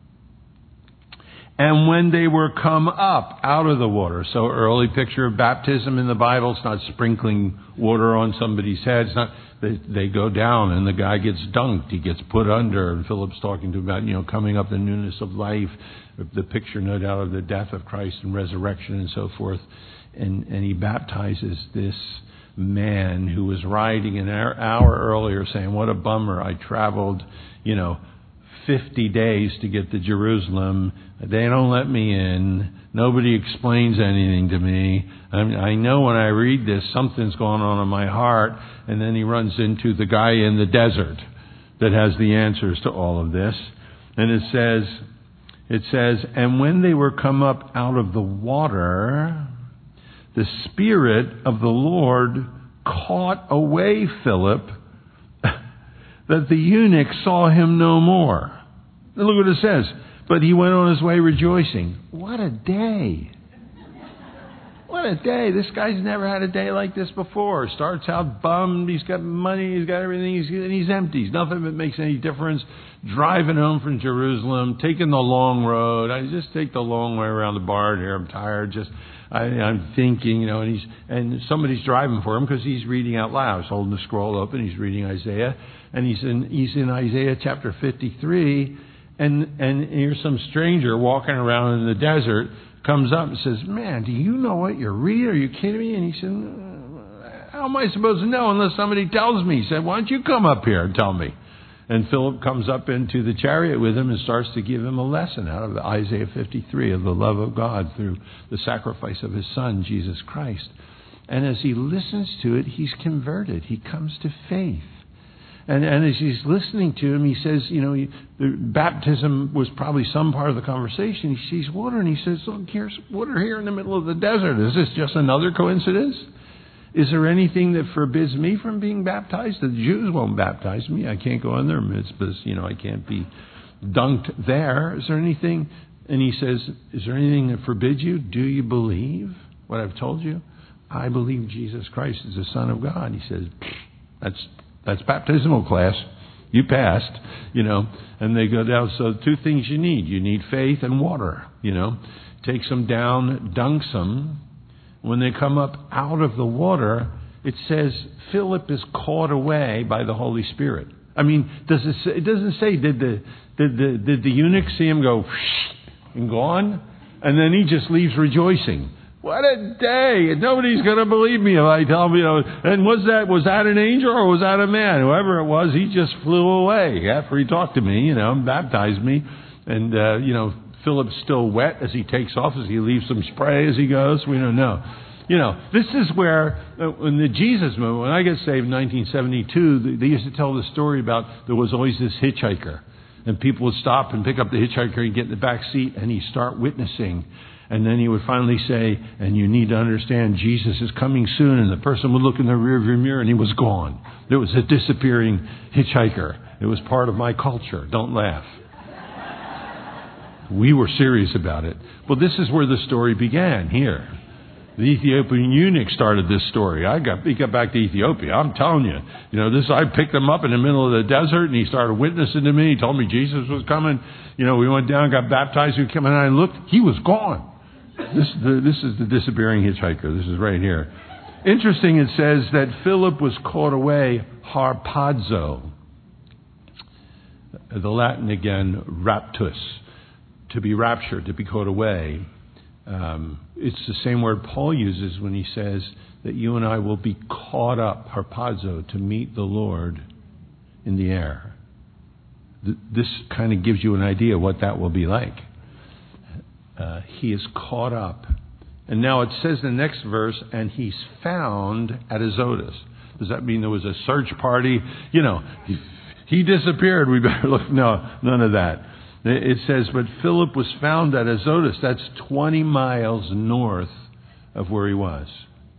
And when they were come up out of the water, so early picture of baptism in the Bible, it's not sprinkling water on somebody's head. It's not, they, they go down and the guy gets dunked. He gets put under. And Philip's talking to about, you know, coming up in newness of life. The picture, no doubt, of the death of Christ and resurrection and so forth. And, and he baptizes this man who was riding an hour earlier saying, what a bummer. I traveled, you know, fifty days to get to Jerusalem. They don't let me in. Nobody explains anything to me. I, mean, I know when I read this, something's going on in my heart. And then he runs into the guy in the desert that has the answers to all of this. And it says, it says, and when they were come up out of the water, the Spirit of the Lord caught away Philip, that the eunuch saw him no more. Look what it says. But he went on his way rejoicing. What a day. What a day. This guy's never had a day like this before. Starts out bummed. He's got money. He's got everything. He's, and he's empty. He's nothing that makes any difference. Driving home from Jerusalem. Taking the long road. I just take the long way around the barn here. I'm tired. Just, I, I'm thinking, you know, and he's, and somebody's driving for him because he's reading out loud. He's holding the scroll open. He's reading Isaiah. And he's in, he's in Isaiah chapter fifty-three. And, and here's some stranger walking around in the desert, comes up and says, man, do you know what you're reading? Are you kidding me? And he said, how am I supposed to know unless somebody tells me? He said, why don't you come up here and tell me? And Philip comes up into the chariot with him and starts to give him a lesson out of Isaiah fifty-three of the love of God through the sacrifice of his Son, Jesus Christ. And as he listens to it, he's converted. He comes to faith. And, and as he's listening to him, he says, you know, he, the baptism was probably some part of the conversation. He sees water and he says, look, here's water here in the middle of the desert. Is this just another coincidence? Is there anything that forbids me from being baptized? The Jews won't baptize me. I can't go in their mitzvahs. You know, I can't be dunked there. Is there anything? And he says, is there anything that forbids you? Do you believe what I've told you? I believe Jesus Christ is the Son of God. He says, that's that's baptismal class. You passed, you know. And they go down. So two things you need. You need faith and water, you know. Takes them down, dunks them. When they come up out of the water, it says Philip is caught away by the Holy Spirit. I mean, does it, say, it doesn't say, did the, did the, did the eunuch see him go and gone? And then he just leaves rejoicing. What a day! Nobody's going to believe me if I tell me. You know, and was that was that an angel or was that a man? Whoever it was, he just flew away after he talked to me, you know, and baptized me. And, uh, you know, Philip's still wet as he takes off, as he leaves some spray as he goes. We don't know. You know, this is where, uh, in the Jesus movement, when I got saved in nineteen seventy-two, they used to tell the story about there was always this hitchhiker. And people would stop and pick up the hitchhiker and get in the back seat, and he'd start witnessing. And then he would finally say, and you need to understand, Jesus is coming soon. And the person would look in the rearview mirror, and he was gone. There was a disappearing hitchhiker. It was part of my culture. Don't laugh. We were serious about it. Well, this is where the story began, here. The Ethiopian eunuch started this story. I got, he got back to Ethiopia. I'm telling you. You know, this, I picked him up in the middle of the desert, and he started witnessing to me. He told me Jesus was coming. You know, we went down, got baptized. We came, and I looked. He was gone. This, the, this is the disappearing hitchhiker. This is right here. Interesting, it says that Philip was caught away, harpazo. The Latin again, raptus. To be raptured, to be caught away. Um, it's the same word Paul uses when he says that you and I will be caught up, harpazo, to meet the Lord in the air. Th- this kind of gives you an idea what that will be like. Uh, he is caught up. And now it says in the next verse, and he's found at Azotus. Does that mean there was a search party? You know, he, he disappeared. We better look. No, none of that. It says, but Philip was found at Azotus. That's twenty miles north of where he was.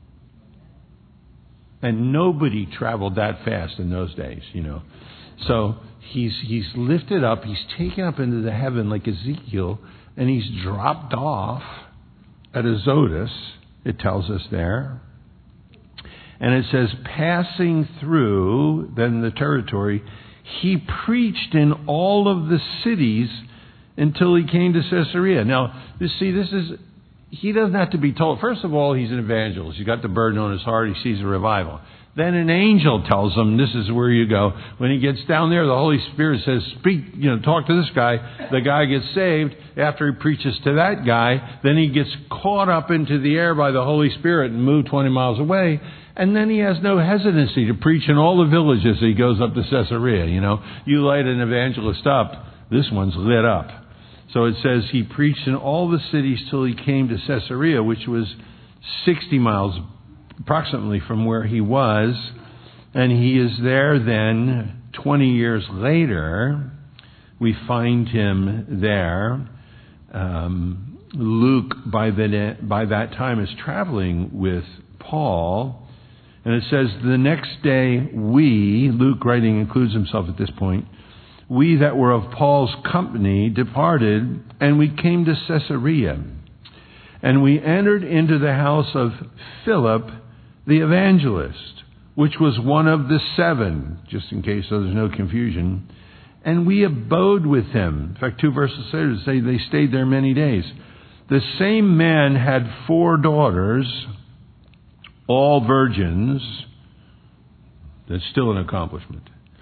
And nobody traveled that fast in those days, you know. So he's he's lifted up. He's taken up into the heaven like Ezekiel, and he's dropped off at Azotus, it tells us there. And it says, passing through, then the territory, he preached in all of the cities until he came to Caesarea. Now, you see, this is, he doesn't have to be told. First of all, he's an evangelist. He's got the burden on his heart. He sees a revival. Then an angel tells him, this is where you go. When he gets down there, the Holy Spirit says, speak, you know, talk to this guy. The guy gets saved. After he preaches to that guy, then he gets caught up into the air by the Holy Spirit and moved twenty miles away. And then he has no hesitancy to preach in all the villages he goes up to Caesarea. You know, you light an evangelist up, this one's lit up. So it says he preached in all the cities till he came to Caesarea, which was sixty miles approximately from where he was. And he is there then twenty years later. We find him there. Um, Luke, by, the, by that time, is traveling with Paul. And it says, the next day we, Luke writing includes himself at this point, we that were of Paul's company departed, and we came to Caesarea. And we entered into the house of Philip the evangelist, which was one of the seven, just in case so there's no confusion. And we abode with him. In fact, two verses later say they stayed there many days. The same man had four daughters, all virgins. That's still an accomplishment.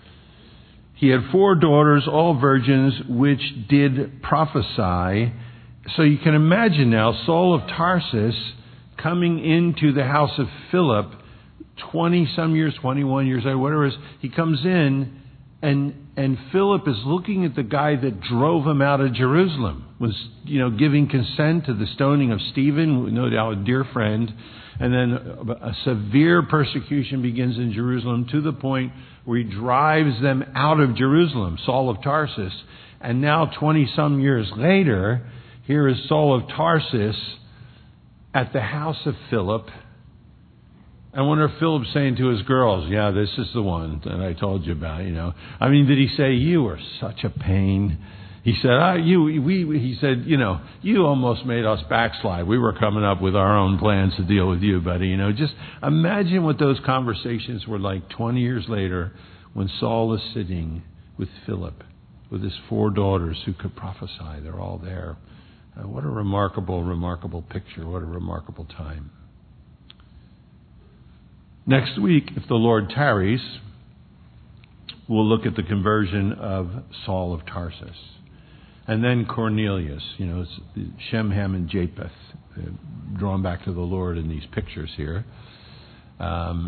He had four daughters, all virgins, which did prophesy. So you can imagine now Saul of Tarsus coming into the house of Philip twenty some years, twenty-one years old, whatever it is. He comes in, and and Philip is looking at the guy that drove him out of Jerusalem, was, you know, giving consent to the stoning of Stephen, no doubt a dear friend. And then a severe persecution begins in Jerusalem to the point where he drives them out of Jerusalem, Saul of Tarsus. And now twenty-some years later, here is Saul of Tarsus at the house of Philip, I wonder if Philip's saying to his girls, yeah, this is the one that I told you about, you know. I mean, did he say, you were such a pain? He said, ah, you, we, he said, you know, you almost made us backslide. We were coming up with our own plans to deal with you, buddy. You know, just imagine what those conversations were like twenty years later when Saul is sitting with Philip, with his four daughters who could prophesy. They're all there. Uh, what a remarkable, remarkable picture. What a remarkable time. Next week, if the Lord tarries, we'll look at the conversion of Saul of Tarsus. And then Cornelius, you know, it's Shem, Ham, and Japheth, uh, drawn back to the Lord in these pictures here. Um,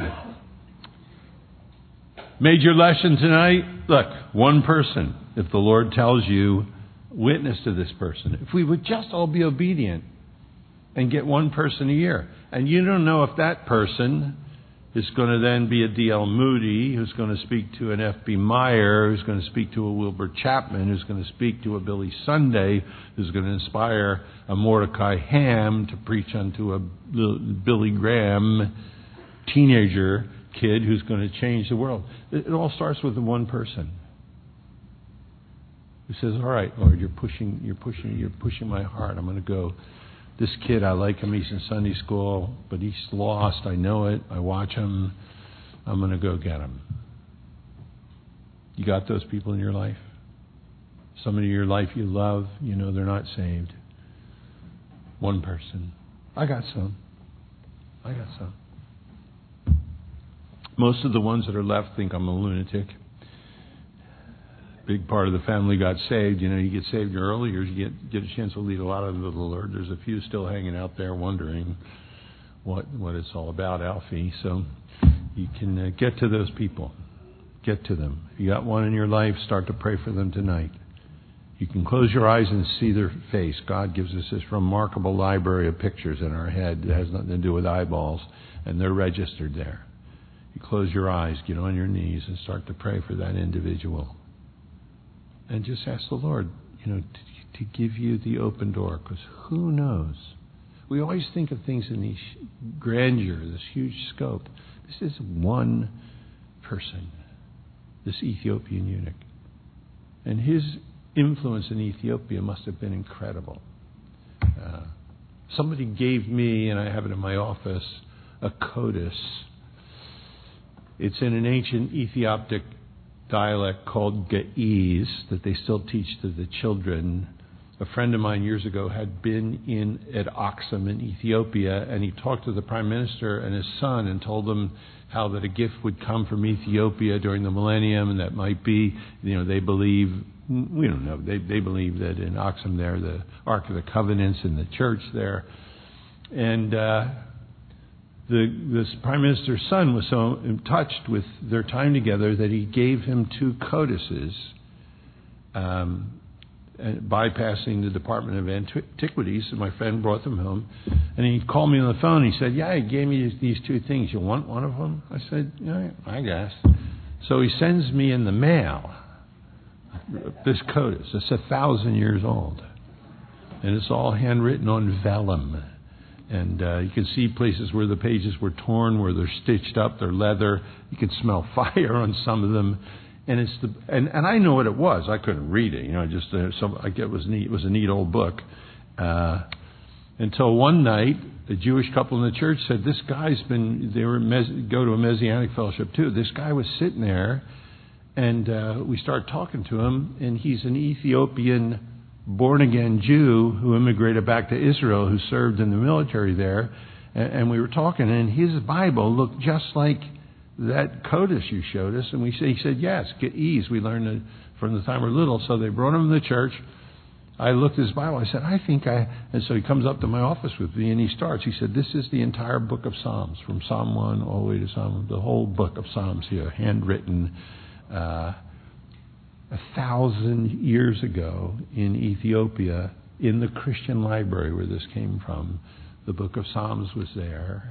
major lesson tonight, look, one person. If the Lord tells you, witness to this person. If we would just all be obedient and get one person a year. And you don't know if that person is going to then be a D L Moody, who's going to speak to an F B Meyer, who's going to speak to a Wilbur Chapman, who's going to speak to a Billy Sunday, who's going to inspire a Mordecai Ham to preach unto a Billy Graham teenager kid who's going to change the world. It all starts with the one person who says, all right, Lord, you're pushing, you're pushing, you're pushing my heart. I'm going to go. This kid, I like him. He's in Sunday school, but he's lost. I know it. I watch him. I'm going to go get him. You got those people in your life? Somebody in your life you love, you know they're not saved. One person. I got some. I got some. Most of the ones that are left think I'm a lunatic. Big part of the family got saved. You know, you get saved early, or you get get a chance to lead a lot of them to the Lord. There's a few still hanging out there wondering what what it's all about, Alfie. So you can uh, get to those people. Get to them. If you got one in your life, start to pray for them tonight. You can close your eyes and see their face. God gives us this remarkable library of pictures in our head that has nothing to do with eyeballs, and they're registered there. You close your eyes, get on your knees, and start to pray for that individual. And just ask the Lord, you know, to, to give you the open door. Because who knows? We always think of things in this grandeur, this huge scope. This is one person, this Ethiopian eunuch. And his influence in Ethiopia must have been incredible. Uh, somebody gave me, and I have it in my office, a codice. It's in an ancient Ethiopic dialect called Ge'ez that they still teach to the children. A friend of mine years ago had been in at Aksum in Ethiopia, and he talked to the prime minister and his son and told them how that a gift would come from Ethiopia during the millennium, and that might be, you know, they believe, we don't know, they they believe that in Aksum there, the Ark of the Covenants and the church there. And uh The, this Prime Minister's son was so touched with their time together that he gave him two codices, um, bypassing the Department of Antiquities. And my friend brought them home. And he called me on the phone. He said, yeah, he gave me these two things. You want one of them? I said, yeah, I guess. So he sends me in the mail this codice. It's a thousand years old. And it's all handwritten on vellum. And uh, you can see places where the pages were torn, where they're stitched up, they're leather. You can smell fire on some of them. And it's the and, and I know what it was. I couldn't read it, you know. Just uh, some I get it was neat. It was a neat old book. Uh, until one night, a Jewish couple in the church said, "This guy's been." They were mes- go to a Messianic fellowship too. This guy was sitting there, and uh, we started talking to him, and he's an Ethiopian born-again Jew who immigrated back to Israel, who served in the military there. And, and we were talking, and his Bible looked just like that codice you showed us. And we say, he said, yes, Ge'ez. We learned it from the time we were little. So they brought him to the church. I looked at his Bible. I said, I think I... And so he comes up to my office with me, and he starts. He said, this is the entire book of Psalms, from Psalm one all the way to Psalm... The whole book of Psalms here, handwritten... Uh, A thousand years ago in Ethiopia, in the Christian library where this came from, the book of Psalms was there.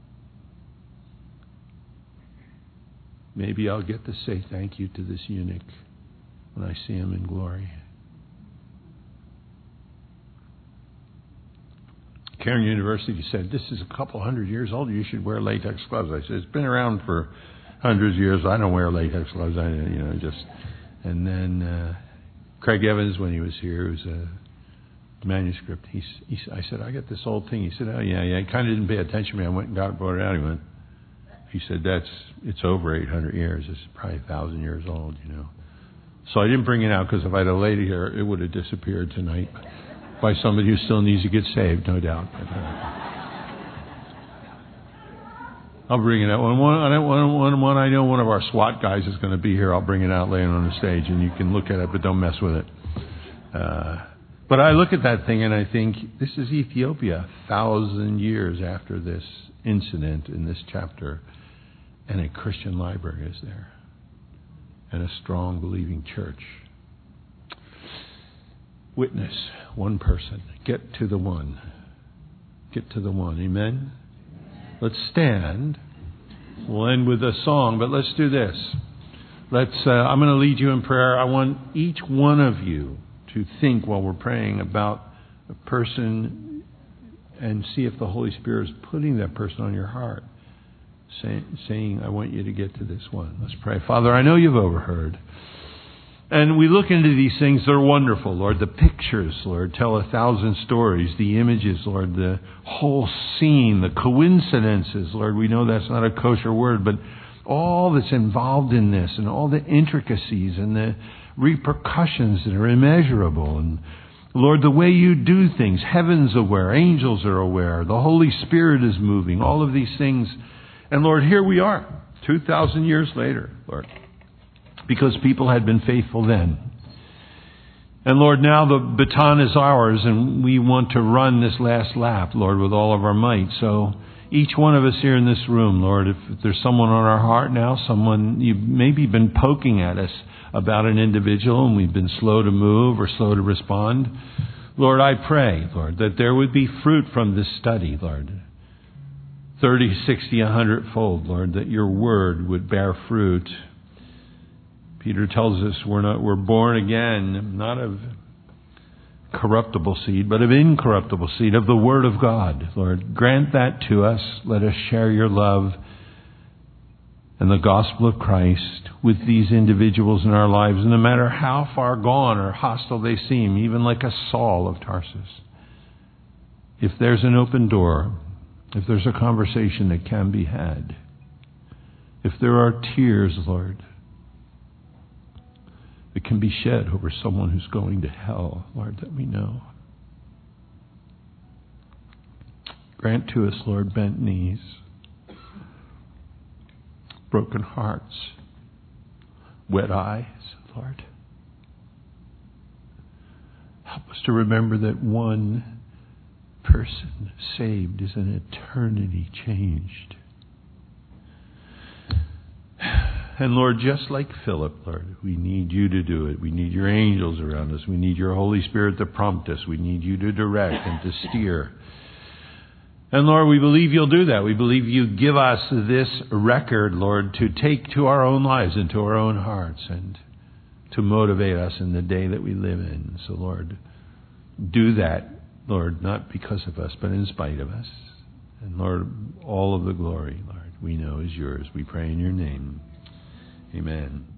Maybe I'll get to say thank you to this eunuch when I see him in glory. Cairn University said, this is a couple hundred years old. You should wear latex gloves. I said, it's been around for hundreds of years. I don't wear latex gloves. I, you know, just. And then uh, Craig Evans, when he was here, it was a manuscript. He, he, I said, I got this old thing. He said, oh yeah, yeah. He kind of didn't pay attention to me. I went and got it, brought it out. He went. He said, that's it's over eight hundred years. It's probably a thousand years old, you know. So I didn't bring it out because if I'd have laid it here, it would have disappeared tonight by somebody who still needs to get saved, no doubt. I'll bring it out. When one, one, one, one I know one of our SWAT guys is going to be here, I'll bring it out later on the stage, and you can look at it, but don't mess with it. Uh, but I look at that thing and I think, this is Ethiopia, a thousand years after this incident in this chapter, and a Christian library is there, and a strong believing church. Witness, one person. Get to the one. Get to the one. Amen? Let's stand. We'll end with a song, but let's do this. Let's. Uh, I'm going to lead you in prayer. I want each one of you to think while we're praying about a person and see if the Holy Spirit is putting that person on your heart, say, saying, I want you to get to this one. Let's pray. Father, I know you've overheard. And we look into these things, they're wonderful, Lord. The pictures, Lord, tell a thousand stories. The images, Lord, the whole scene, the coincidences, Lord. We know that's not a kosher word, but all that's involved in this and all the intricacies and the repercussions that are immeasurable. And Lord, the way you do things, heaven's aware, angels are aware, the Holy Spirit is moving, all of these things. And Lord, here we are, two thousand years later, Lord, because people had been faithful then. And Lord, now the baton is ours, and we want to run this last lap, Lord, with all of our might. So each one of us here in this room, Lord, if there's someone on our heart now, someone you've maybe been poking at us about an individual, and we've been slow to move or slow to respond, Lord, I pray, Lord, that there would be fruit from this study, Lord. thirty, sixty, a hundred fold, Lord, that your word would bear fruit. Peter tells us we're not we're born again, not of corruptible seed, but of incorruptible seed, of the Word of God. Lord, grant that to us. Let us share your love and the gospel of Christ with these individuals in our lives, no matter how far gone or hostile they seem, even like a Saul of Tarsus. If there's an open door, if there's a conversation that can be had, if there are tears, Lord, that can be shed over someone who's going to hell, Lord, that we know. Grant to us, Lord, bent knees, broken hearts, wet eyes, Lord. Help us to remember that one person saved is an eternity changed. And Lord, just like Philip, Lord, we need you to do it. We need your angels around us. We need your Holy Spirit to prompt us. We need you to direct and to steer. And Lord, we believe you'll do that. We believe you give us this record, Lord, to take to our own lives and to our own hearts and to motivate us in the day that we live in. So Lord, do that, Lord, not because of us, but in spite of us. And Lord, all of the glory, Lord, we know is yours. We pray in your name. Amen.